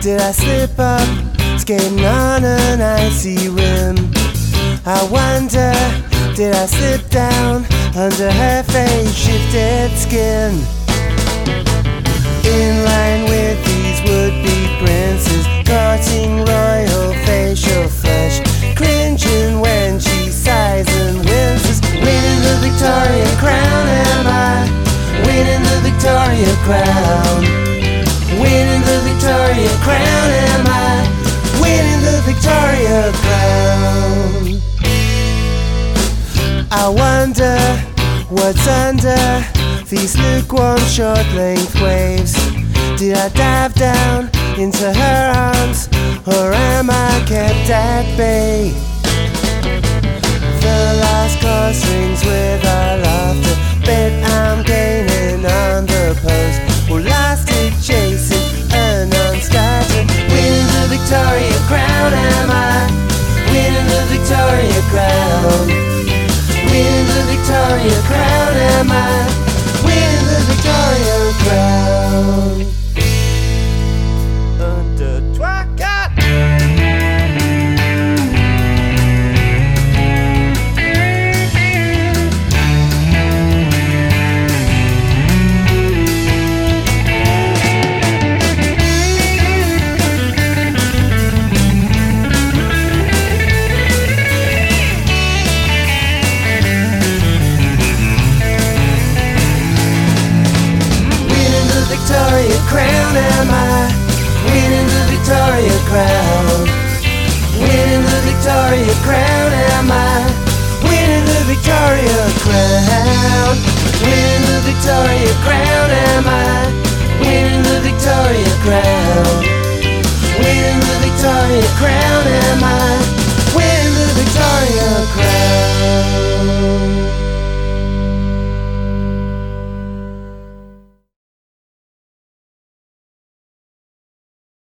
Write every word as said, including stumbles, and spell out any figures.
Did I slip up, skating on an icy rim? I wonder, did I slip down under her face shifted skin? In line with these would-be princes, courting royal facial flesh, cringing when she sighs and winces. Winning the Victoria crown, am I? Winning the Victoria crown. Winning the Victoria crown, am I? Winning the Victoria crown. I wonder what's under these lukewarm short-length waves. Did I dive down into her arms, or am I kept at bay? The last